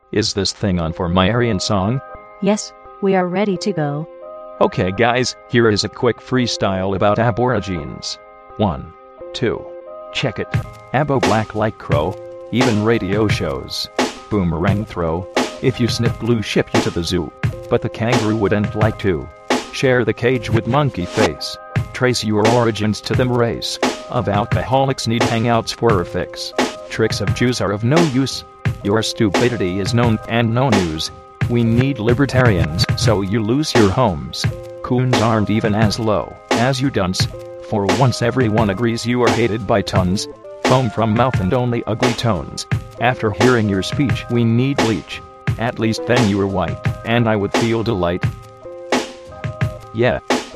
Is this thing on for my Aryan song? Yes, we are ready to go. Okay guys, here is a quick freestyle about Aborigines. 1, 2, check it. Abo black like crow, even radio shows. Boomerang throw, if you snip glue ship you to the zoo. But the kangaroo wouldn't like to share the cage with monkey face. Trace your origins to them race of alcoholics need hangouts for a fix. Tricks of Jews are of no use. Your stupidity is known and no news. We need libertarians, so you lose your homes. Coons aren't even as low as you dunce. For once everyone agrees you are hated by tons. Foam from mouth and only ugly tones. After hearing your speech, we need bleach. At least then you are white, and I would feel delight. Yeah.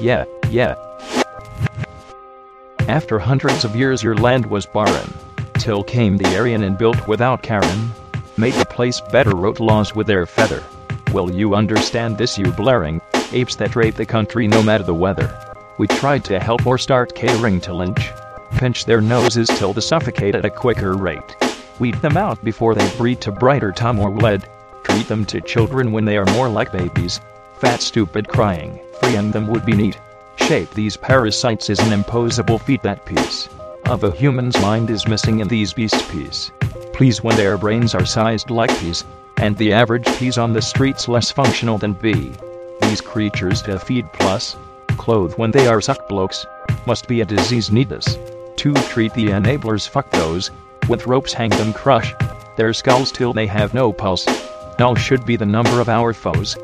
After hundreds of years your land was barren. Till came the Aryan and built without Karen. Made the place better, wrote laws with their feather. Will you understand this, you blaring apes that rape the country no matter the weather? We tried to help or start catering to lynch. Pinch their noses till they suffocate at a quicker rate. Weed them out before they breed to brighter tom or lead. Treat them to children when they are more like babies. Fat stupid crying, freeing them would be neat. Shape these parasites is an imposable feat. That piece of a human's mind is missing in these beast peas. Please, when their brains are sized like peas, and the average peas on the streets less functional than bee. These creatures to feed plus clothe when they are suck blokes must be a disease need us to treat the enablers. Fuck those with ropes, hang them, crush their skulls till they have no pulse. Null should be the number of our foes.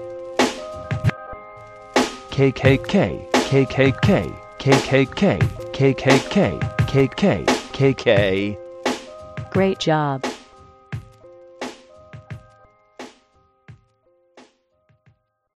KKK KKK KKK KKK KKK KK. Great job.